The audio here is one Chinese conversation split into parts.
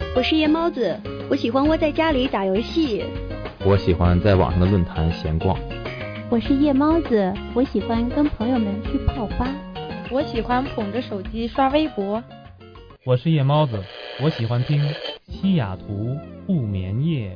我是夜猫子，我喜欢窝在家里打游戏。 我喜欢在网上的论坛闲逛。 我是夜猫子，我喜欢跟朋友们去泡吧。 我喜欢捧着手机刷微博。 我是夜猫子，我喜欢听西雅图不眠夜。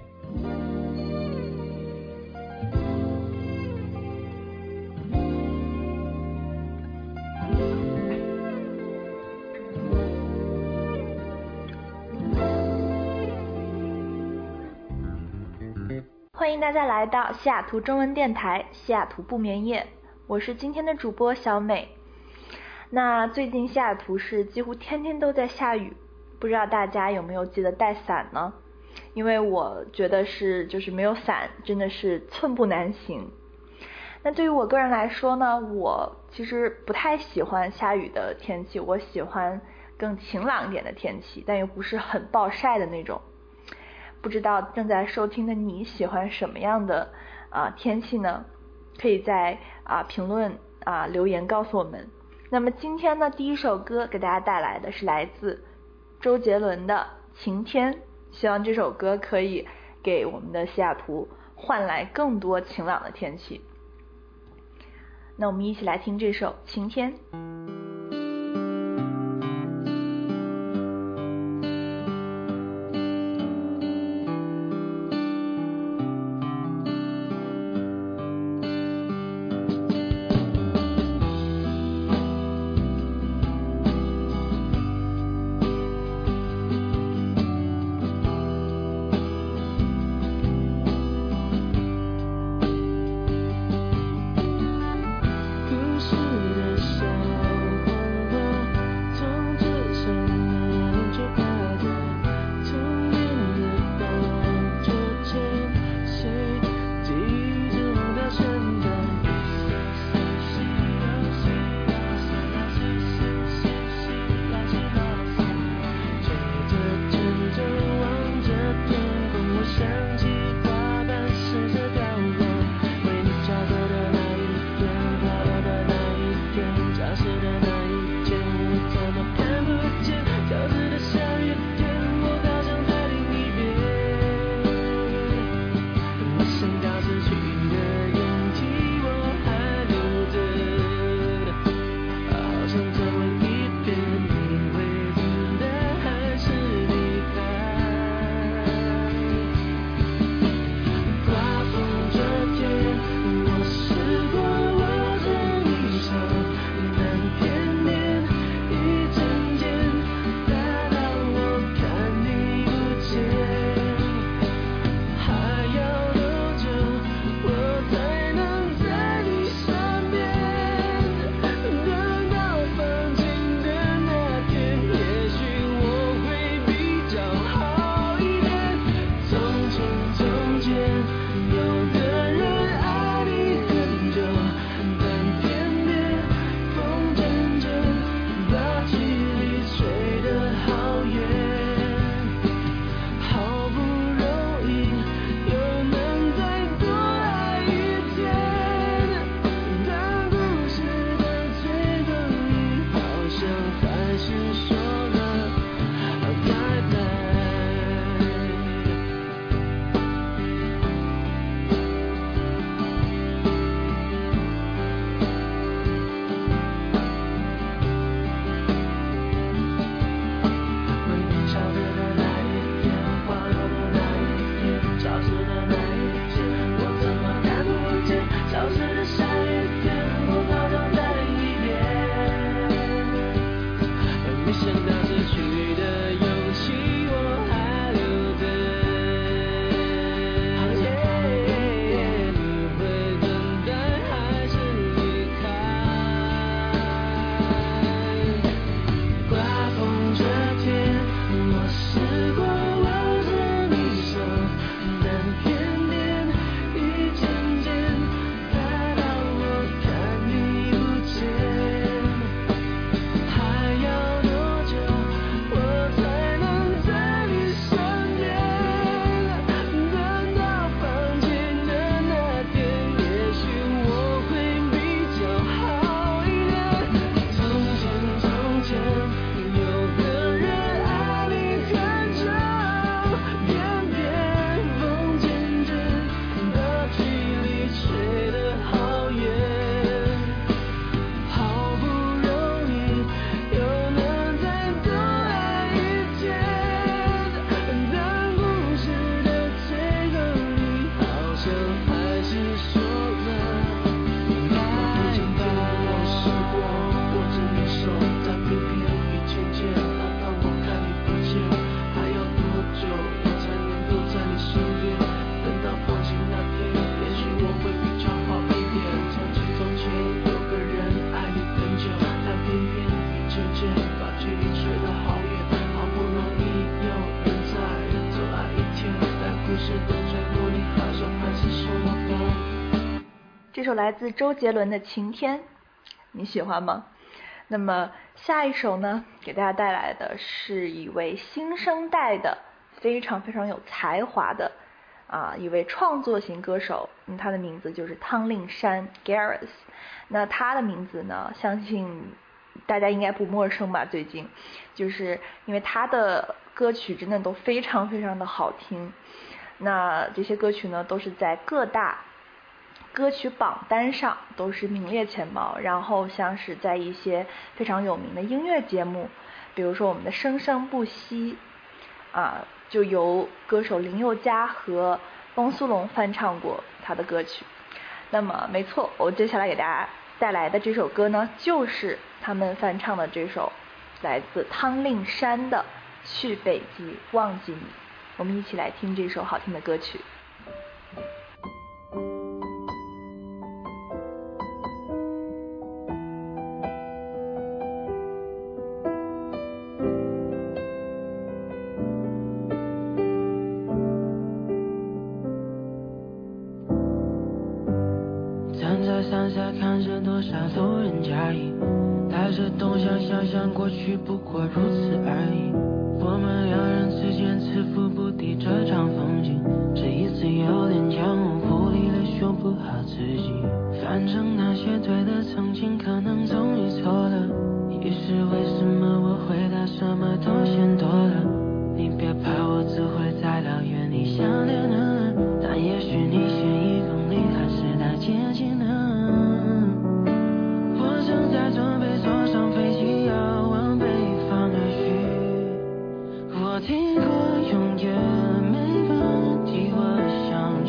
欢迎大家来到西雅图中文电台西雅图不眠夜，我是今天的主播小美。那最近西雅图是几乎天天都在下雨，不知道大家有没有记得带伞呢？因为我觉得就是没有伞真的是寸步难行。那对于我个人来说呢，我其实不太喜欢下雨的天气，我喜欢更晴朗一点的天气，但又不是很暴晒的那种。不知道正在收听的你喜欢什么样的天气呢？可以在评论留言告诉我们。那么今天呢，第一首歌给大家带来的是来自周杰伦的《晴天》，希望这首歌可以给我们的西雅图换来更多晴朗的天气。那我们一起来听这首《晴天》。 故事的小这首来自周杰伦的《晴天》，你喜欢吗？那么下一首呢，给大家带来的是一位新生代的非常非常有才华的一位创作型歌手，他的名字就是汤令山 Gareth。 那他的名字呢，相信大家应该不陌生吧，最近就是因为他的歌曲真的都非常非常的好听，那这些歌曲呢都是在各大歌曲榜单上都是名列前茅，然后像是在一些非常有名的音乐节目，比如说我们的生生不息就由歌手林宥嘉和汪苏泷翻唱过他的歌曲。那么没错，我接下来给大家带来的这首歌呢，就是他们翻唱的这首来自汤令山的《去北极忘记你》。我们一起来听这首好听的歌曲。 山下看着多少路人甲乙，带着东想想象过去不过如此而已。我们两人之间此伏不敌这场风景，这一次有点将我扑离了修不好自己。反正那些对的曾经可能终于错了，于是为什么我回答什么都嫌多了。你别怕，我只会在老远你想的呢，但也许你嫌1公里还是太接近了。我正在准备坐上飞机要往北方而去，我听过永远没问题，我想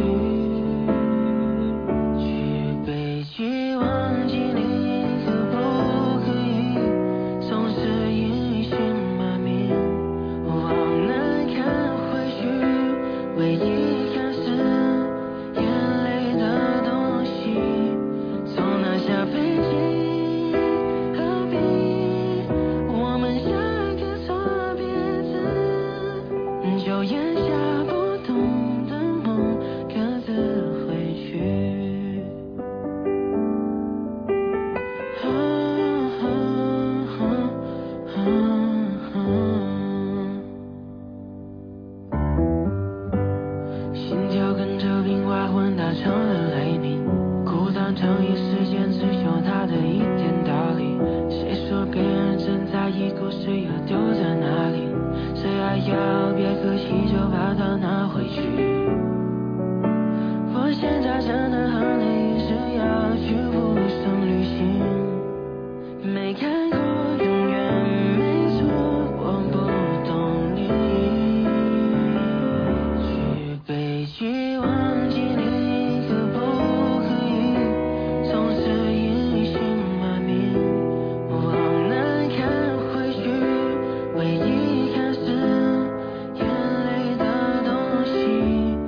去北极忘记你，可不可以总是隐姓埋名往南看回去，唯一看是眼泪的东西，从那下飞机何必我们下个错别字，就咽下不动的梦各自回去。心跳跟着冰花混搭成了雷鸣，孤单成一时间只有它的一点道理。谁说别人真在意过，谁又丢在哪里？谁还要别客气就把它拿回去。我现在真的很累，于是要去无声旅行，没看过永远没错，我不懂你。去北极忘记你，可不可以总是隐姓埋名往南看回去，唯一看是眼泪的东西，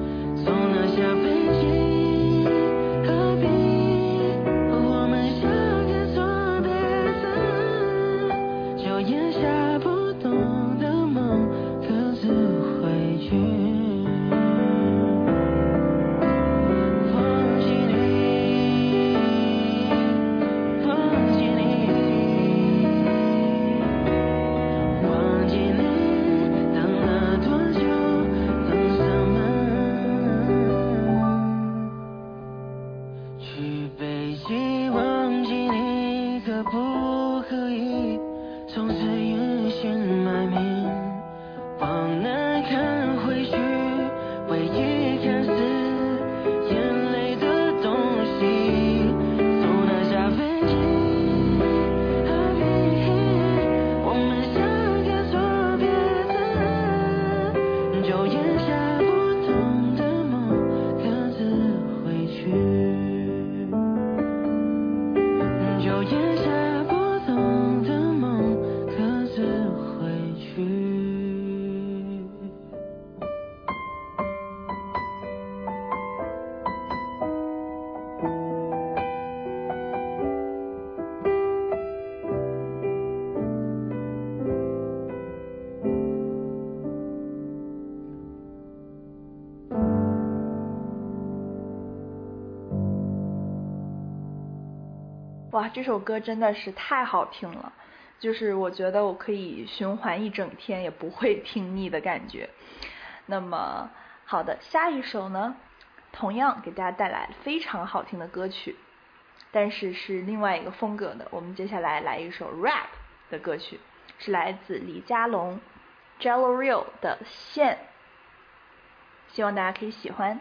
哇，这首歌真的是太好听了，就是我觉得我可以循环一整天也不会听腻的感觉。那么好的，下一首呢，同样给大家带来非常好听的歌曲，但是是另外一个风格的。我们接下来来一首 rap 的歌曲，是来自李佳隆 Jello Real 的线，希望大家可以喜欢。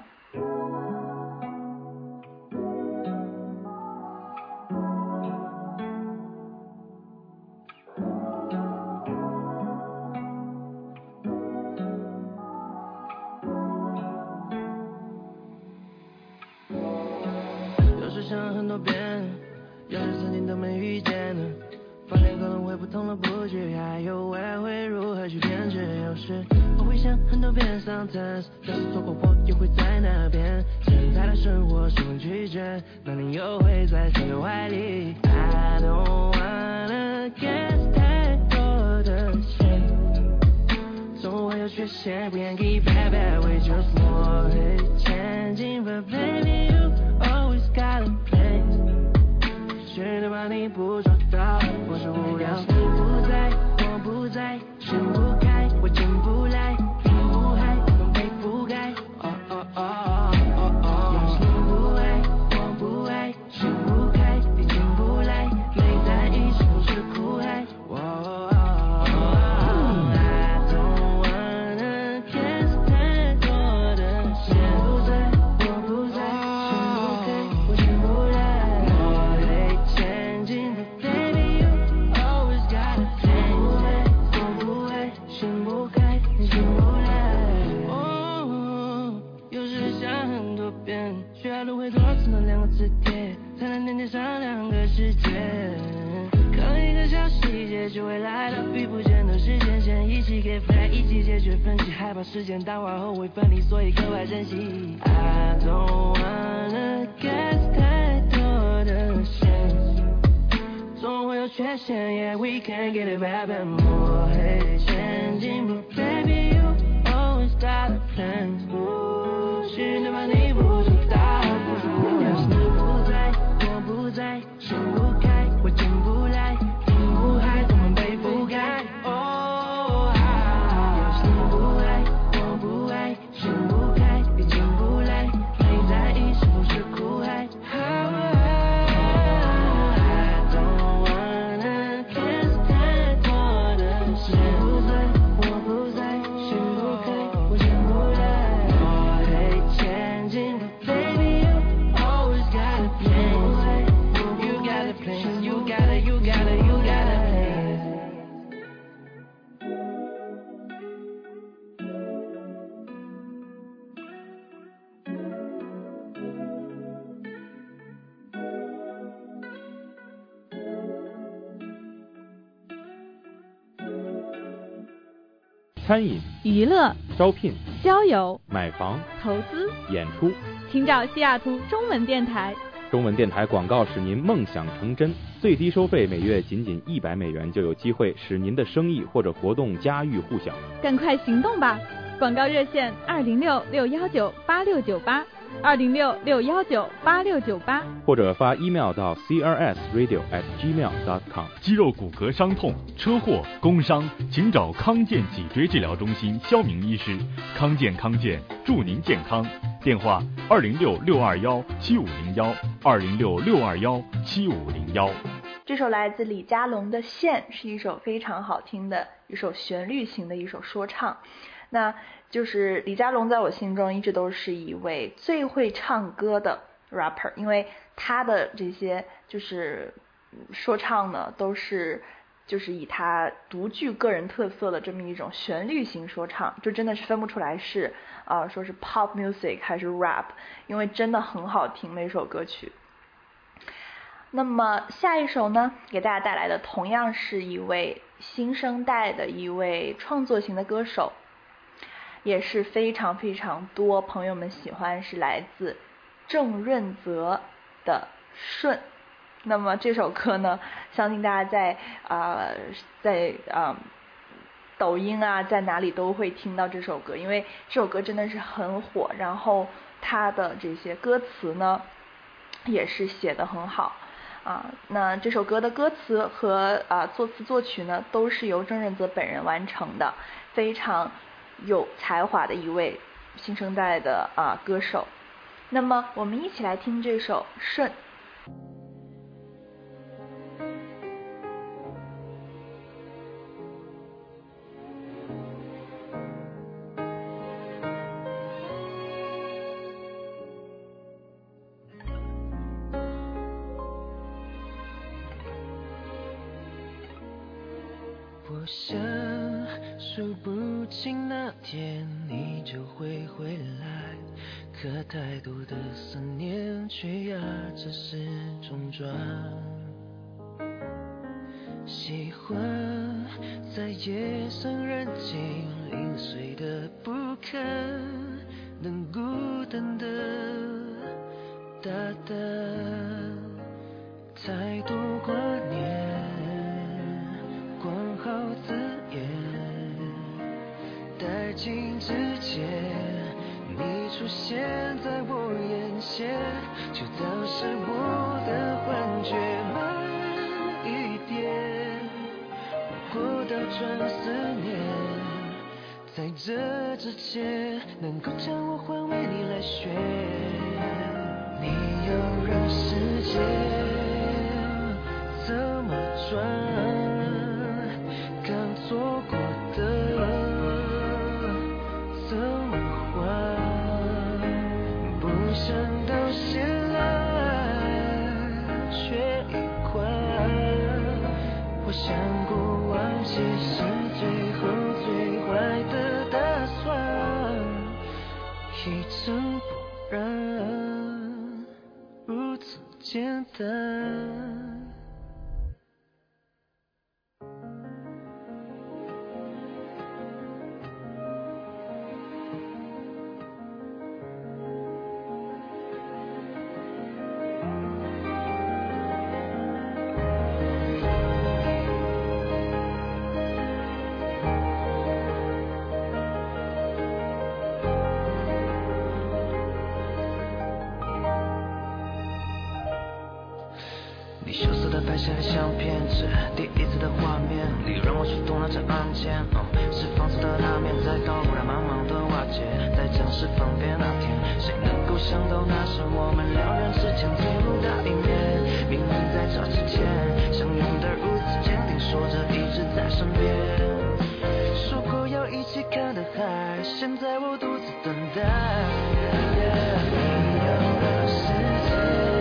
有时想很多遍，要是曾经都没遇见的，发现可能会不同的布局，还有未来会如何去编织。有时我会想很多遍 sometimes， 要是错过我也会在那边。现在的生活是份拒绝，那你又会在谁的怀里 I don't wanna get 太多的线，总会有缺陷，不愿意 baby we just more 会前进 but baby you always got a plan， 绝对把你捕捉到，我是无聊。你不在，我不在，想不开，我进不来，并不害，能被覆盖。要是你不爱，我不爱，想不开，你进不来，没在意是不是苦海。I don't wanna get 太多的线，不在，我不在，想不开，我进不来，我得前进 but baby you always got a plan， 我不爱，想不开，你进不来。有时想很多遍，需要轮回多少次那两个磁铁，才能连接上两个世界。可能一个小细节就会来到遇不见的时间线，一起给 flag， 一起解决分歧，害怕时间淡化后会分离，所以格外珍惜。I don't wanna get 太多的线，总会有缺陷 yeah we can get it back and more 会前进 but baby you always got a plan， 是能把你捕捉到，不是无聊。要是你不在，我不在，想不开，我进不来，并不害，怎么被覆盖。要是你不爱，我不爱，想不开，你进不来，没在意是不是苦海。I don't wanna get 太多的线，不在，我不在，想不开，我进不来，我得前进 but baby you always got a plan， you got a plan， you got a plan。 餐饮、 娱乐、 招聘、 交友、 买房、 投资， 演出， 请找西雅图中文电台。 中文电台广告使您梦想成真，最低收费每月仅$100就有机会使您的生意或者活动家喻户晓。 赶快行动吧！广告热线206-619-8698，206-619-8698， 或者发 email 到 crsradio@gmail.com。 肌肉骨骼伤痛、车祸、工伤，请找康健脊椎治疗中心肖明医师。康健祝您健康。电话206-621-7501，206-621-7501。 这首来自李佳隆的《线》是一首非常好听的一首旋律型的一首说唱。那就是李佳隆在我心中一直都是一位最会唱歌的 rapper， 因为他的这些就是说唱呢都是就是以他独具个人特色的这么一种旋律型说唱，就真的是分不出来是说是 pop music 还是 rap， 因为真的很好听每首歌曲。那么下一首呢，给大家带来的同样是一位新生代的一位创作型的歌手，也是非常非常多朋友们喜欢，是来自郑润泽的顺。那么这首歌呢，相信大家在抖音啊，在哪里都会听到这首歌，因为这首歌真的是很火，然后它的这些歌词呢也是写得很好。 那这首歌的歌词和作词作曲呢都是由郑润泽本人完成的，非常有才华的一位新生代的歌手。那么我们一起来听这首《顺》。 我想数不清那天你就会回来，可太多的思念却压着始终转。喜欢在夜深人静零碎的不可能孤单的大胆，再度挂念管好字眼，带进之前你出现在我眼前，就当是我的幻觉。慢一点，过到转思念，在这之前能够将我还为你来选。你要让时间怎么转，刚错过的怎么还，不想到现来却已快。我想过忘记是最后最坏的打算，一尘不染，如此简单。你羞涩地拍下了相片，是第一次的画面里让我触动了这按键，是放肆的那面，在倒过来慢慢的瓦解，在将是分别那天，谁能够想到那是我们两人之间最后的一面。明明在这之前相拥的如此坚定，说着一直在身边，说过要一起看的海，现在我独自等待。你要让时间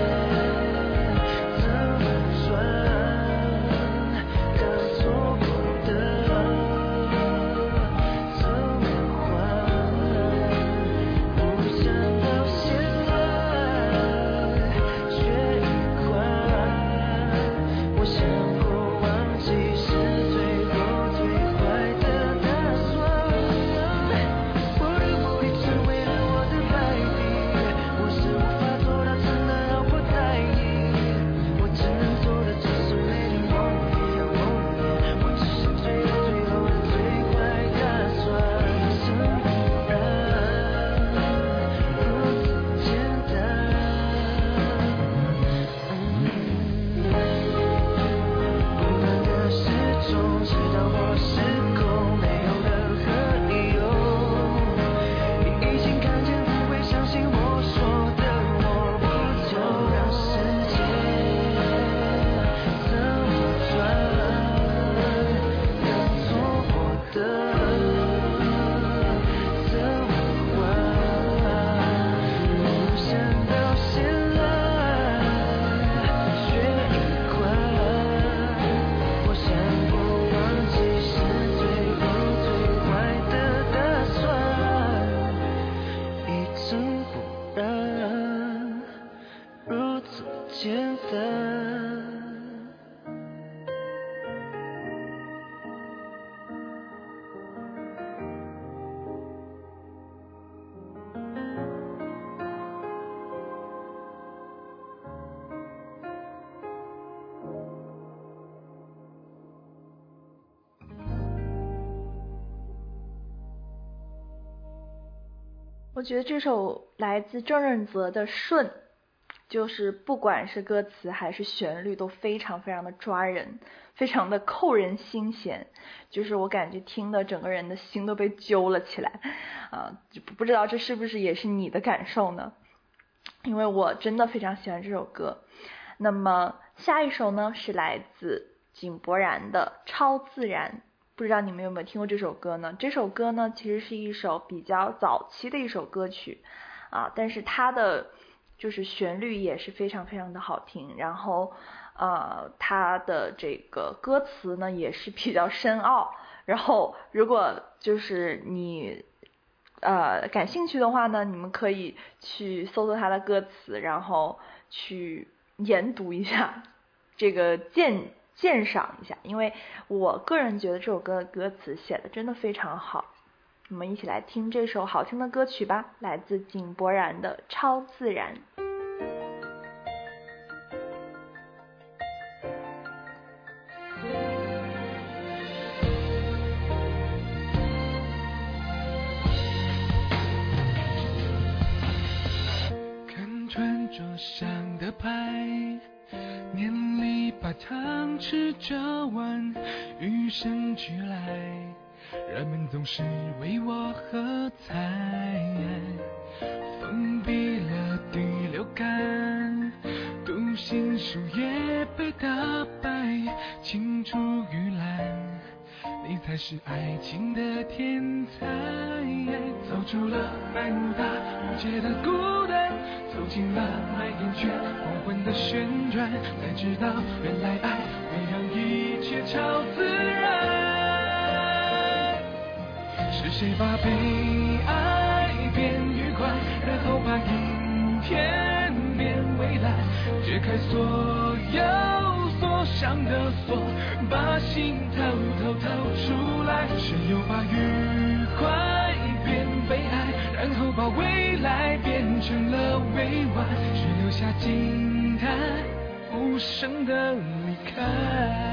我觉得这首来自郑润泽的《顺》 就是不管是歌词还是旋律都非常非常的抓人，非常的扣人心弦，就是我感觉听的整个人的心都被揪了起来不知道这是不是也是你的感受呢？因为我真的非常喜欢这首歌。那么下一首呢是来自井柏然的《超自然》，不知道你们有没有听过这首歌呢？这首歌呢其实是一首比较早期的一首歌曲但是它的就是旋律也是非常非常的好听，然后它的这个歌词呢也是比较深奥，然后如果就是你感兴趣的话呢，你们可以去搜搜它的歌词，然后去研读一下，这个鉴赏一下，因为我个人觉得这首歌的歌词写的真的非常好。我们一起来听这首好听的歌曲吧，来自井柏然的《超自然》。 看穿桌上的牌，念里把汤匙折弯，与生俱来，人们总是为我喝彩，封闭了第六感，独行书也被打败，青出于蓝，你才是爱情的天才。走出了百慕大无界的孤单，走进了麦田圈黄昏的旋转，才知道原来爱会让一切超自然。是谁把被爱变愉快，然后把阴天变未来，解开所有锁上的锁，把心偷偷掏出来。谁又把愉快变悲哀，然后把未来变成了委婉，只留下惊叹无声的离开。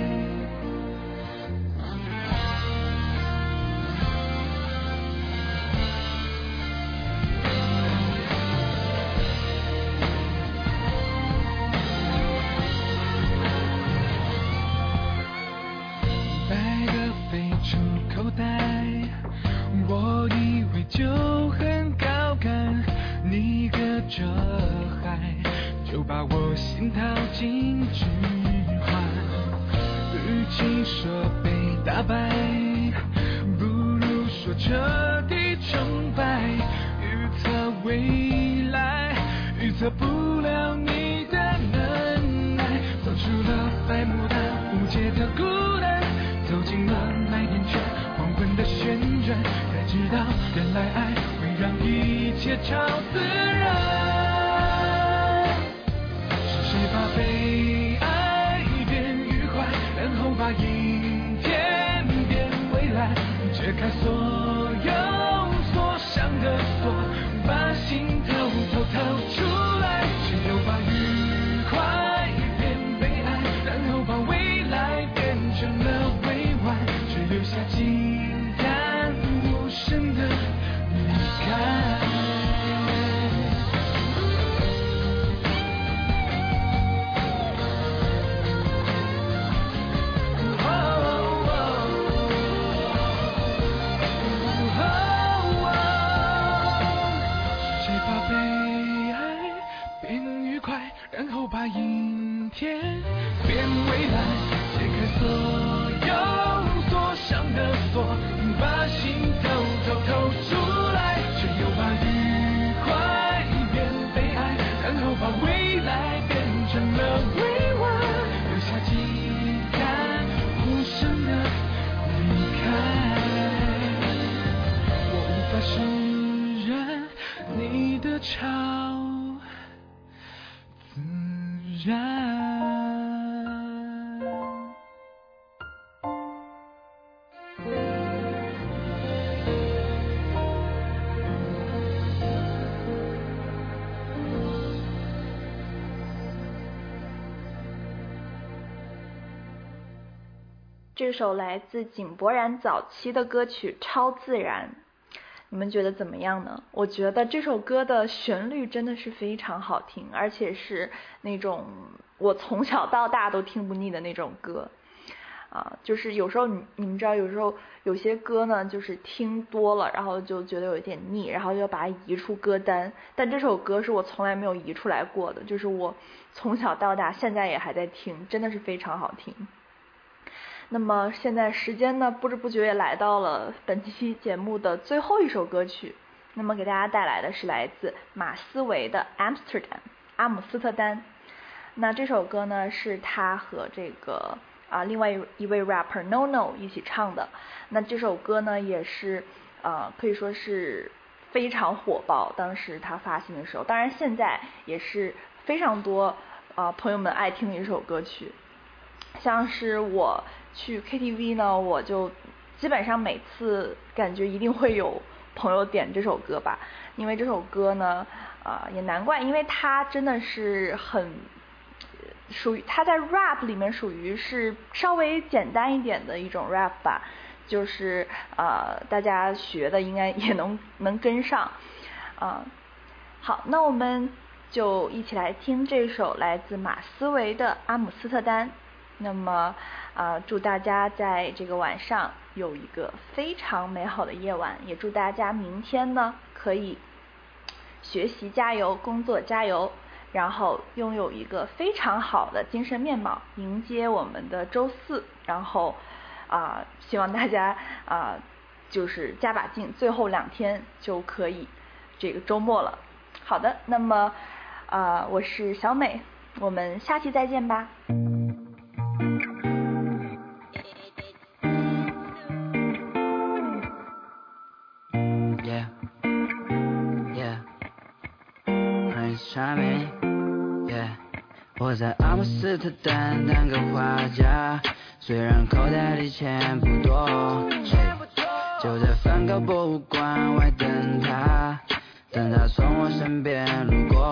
我以为就很高干，你隔着海就把我心掏进指环。与其说被打败，不如说彻底成败。预测未来，预测不了你的能耐。走出了百慕大无界的孤单，走进了麦田圈黄昏的旋转，才知道原来爱会让一切超自然。是谁把被爱变愉快，然后把阴天变未来，解开所有锁上的锁，把心偷偷掏出来。谁又把愉快变悲哀，然后把未来变成了委婉，只留下惊叹无声的离开。谁把被爱变愉快，然后把阴天变未来，解开所有锁上的锁，把心偷偷掏出来。谁又把愉快变悲哀，然后把未来变成了委婉，留下惊叹无声的离开。我无法释然你的超自然。 这首来自井柏然早期的歌曲《超自然》。 你们觉得怎么样呢？我觉得这首歌的旋律真的是非常好听，而且是那种我从小到大都听不腻的那种歌就是有时候你们知道，有时候有些歌呢就是听多了，然后就觉得有一点腻，然后就把它移出歌单，但这首歌是我从来没有移出来过的，就是我从小到大现在也还在听，真的是非常好听。那么现在时间呢不知不觉也来到了本期节目的最后一首歌曲，那么给大家带来的是来自马思唯的 Amsterdam 阿姆斯特丹。那这首歌呢是他和这个另外一位 rapper NoNo 一起唱的。那这首歌呢也是可以说是非常火爆，当时他发行的时候，当然现在也是非常多朋友们爱听的一首歌曲。像是我去 KTV 呢，我就基本上每次感觉一定会有朋友点这首歌吧，因为这首歌呢也难怪，因为它真的是很属于它在 rap 里面属于是稍微简单一点的一种 rap 吧，就是大家学的应该也能跟上好，那我们就一起来听这首来自马思唯的阿姆斯特丹。那么祝大家在这个晚上有一个非常美好的夜晚，也祝大家明天呢可以学习加油，工作加油，然后拥有一个非常好的精神面貌，迎接我们的周四。然后希望大家就是加把劲，最后2天就可以这个周末了。好的，那么我是小美，我们下期再见吧。 我在阿姆斯特丹当个画家，虽然口袋里钱不多，就在梵高博物馆外等他从我身边路过。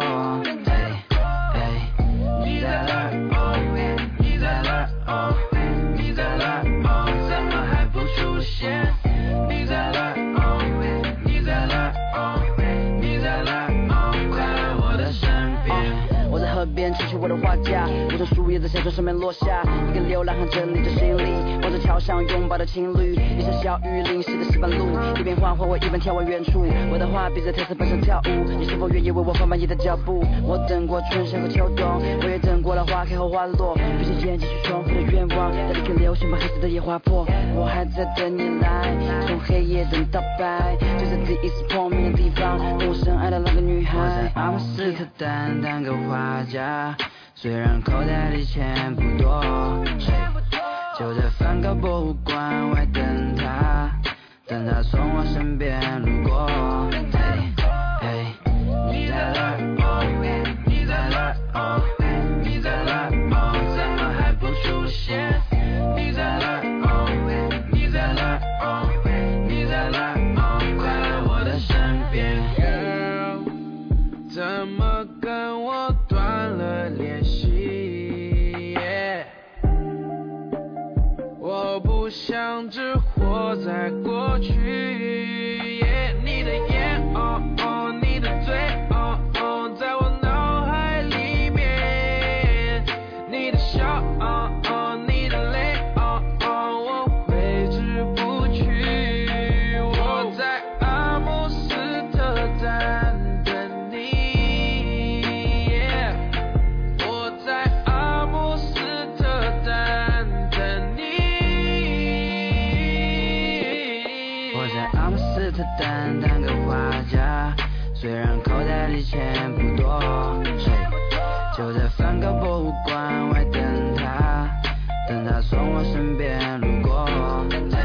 你在哪儿？你在哪儿？你在哪儿？怎么还不出现？你在哪儿？你在哪儿？你在哪儿？快来我的身边。我在河边撑起我的画架，我的树叶在小船上面落下，一个流浪汉整理着行李，望着桥上拥抱的情侣，一场小雨淋湿的石板路，一边画画我一边眺望远处，我的画笔在特色板上跳舞，你是否愿意为我放慢你的脚步？我等过春夏和秋冬，我也等过了花开和花落，闭上眼睛去重复的愿望，在一颗流星把黑色的夜划破，我还在等你来，从黑夜等到白，就在第一次碰面的地方，跟我深爱的那个女孩。我在阿姆斯特丹当个画家，虽然口袋里钱不多，就在梵高博物馆外等他从我身边路过。你在哪儿？你在哪儿？你在哪儿？怎么还不出现？你在哪儿？你在哪儿？你在哪儿？快来我的身边。怎么跟我断了联系？我不想只活在过去。你的眼，你的嘴，在我脑海里面。你的笑，你的泪，我挥之不去。我在阿姆斯特丹等你，我在阿姆斯特丹等你。我在阿姆斯特丹当个画家，虽然口袋里钱不多，就在梵高博物馆外等他从我身边路过。